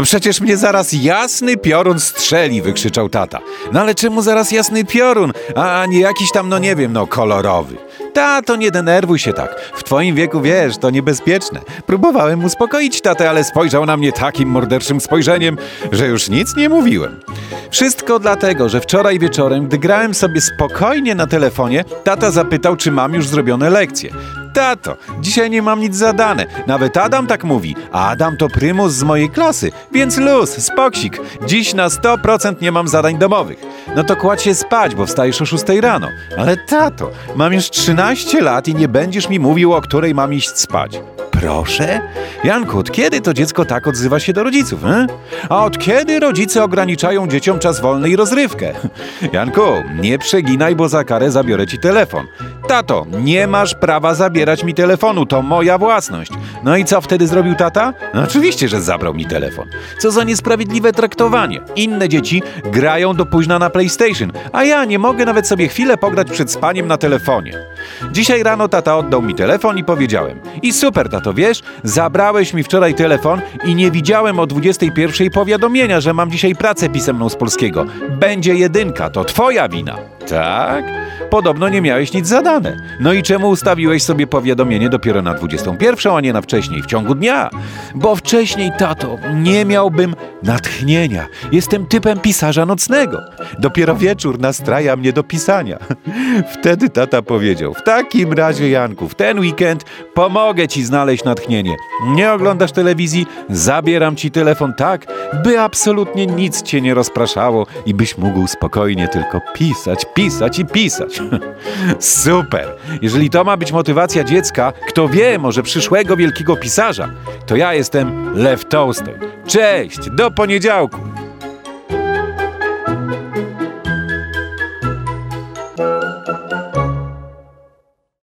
No przecież mnie zaraz jasny piorun strzeli, wykrzyczał tata. No ale czemu zaraz jasny piorun, a nie jakiś tam, no nie wiem, no kolorowy? Tato, nie denerwuj się tak. W twoim wieku, wiesz, to niebezpieczne. Próbowałem uspokoić tatę, ale spojrzał na mnie takim morderczym spojrzeniem, że już nic nie mówiłem. Wszystko dlatego, że wczoraj wieczorem, gdy grałem sobie spokojnie na telefonie, tata zapytał, czy mam już zrobione lekcje. Tato, dzisiaj nie mam nic zadane. Nawet Adam tak mówi. A Adam to prymus z mojej klasy, więc luz, spoksik. Dziś na 100% nie mam zadań domowych. No to kładź się spać, bo wstajesz o 6 rano. Ale tato, mam już 13 lat i nie będziesz mi mówił, o której mam iść spać. Proszę? Janku, od kiedy to dziecko tak odzywa się do rodziców, A od kiedy rodzice ograniczają dzieciom czas wolny i rozrywkę? Janku, nie przeginaj, bo za karę zabiorę ci telefon. Tato, nie masz prawa zabierać mi telefonu, to moja własność. No i co wtedy zrobił tata? No oczywiście, że zabrał mi telefon. Co za niesprawiedliwe traktowanie. Inne dzieci grają do późna na PlayStation, a ja nie mogę nawet sobie chwilę pograć przed spaniem na telefonie. Dzisiaj rano tata oddał mi telefon i powiedziałem: i super, tato, wiesz, zabrałeś mi wczoraj telefon i nie widziałem o 21 powiadomienia, że mam dzisiaj pracę pisemną z polskiego. Będzie 1, to twoja wina. Tak? Podobno nie miałeś nic zadane. No i czemu ustawiłeś sobie powiadomienie dopiero na 21, a nie na wcześniej, w ciągu dnia? Bo wcześniej, tato, nie miałbym natchnienia. Jestem typem pisarza nocnego. Dopiero wieczór nastraja mnie do pisania. Wtedy tata powiedział: w takim razie, Janku, w ten weekend pomogę ci znaleźć natchnienie. Nie oglądasz telewizji? Zabieram ci telefon tak, by absolutnie nic cię nie rozpraszało i byś mógł spokojnie tylko pisać, pisać i pisać. Super! Jeżeli to ma być motywacja dziecka, kto wie, może przyszłego wielkiego pisarza, to ja jestem Lew Toaster. Cześć! Do poniedziałku!